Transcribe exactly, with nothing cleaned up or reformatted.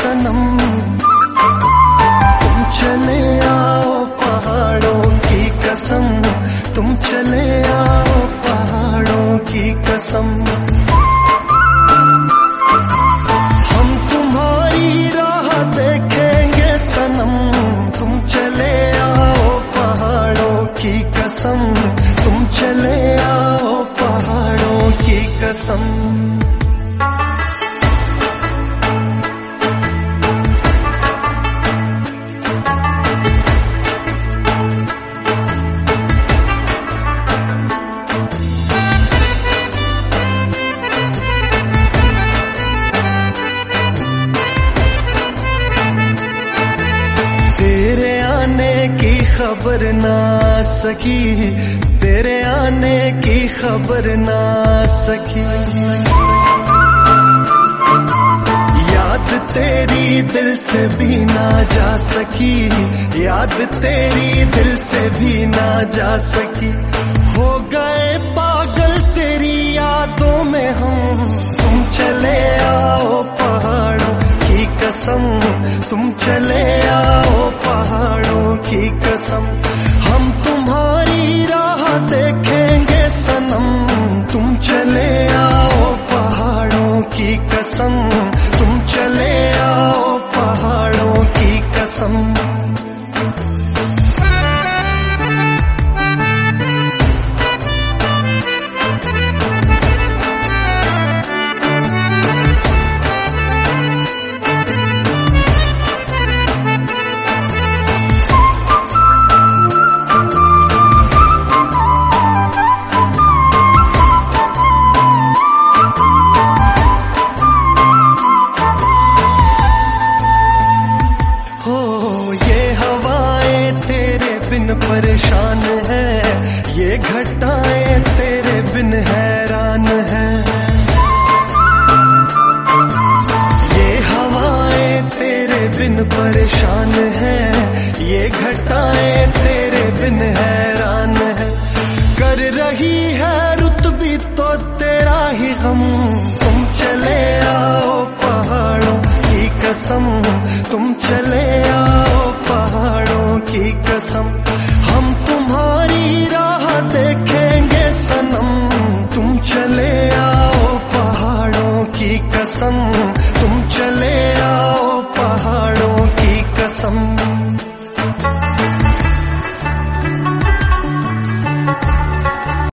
सनम, तुम चले आओ पहाड़ों की कसम, तुम चले आओ पहाड़ों की कसम। हम तुम्हारी राह देखेंगे सनम, तुम चले आओ पहाड़ों की कसम, तुम चले आओ पहाड़ों की कसम। तेरे आने की खबर ना सकी, तेरे आने की खबर ना सकी, याद तेरी दिल से भी ना जा सकी, याद तेरी दिल से भी ना जा सकी। हो गए पागल तेरी यादों में हम, तुम चले आओ पहाड़ों की कसम, तुम चले आओ पहाड़ों की कसम। हम तुम्हारी राह देखेंगे सनम, तुम चले आओ पहाड़ों की कसम, तुम चले आओ पहाड़ों की कसम। परेशान है ये घटाएं तेरे बिन हैरान है, ये हवाएं तेरे बिन परेशान है, ये घटाएं तेरे बिन हैरान है। कर रही है रुत भी तो तेरा ही गम, तुम चले आओ पहाड़ों की कसम, तुम चले आओ पहाड़ों की कसम। हम तुम्हारी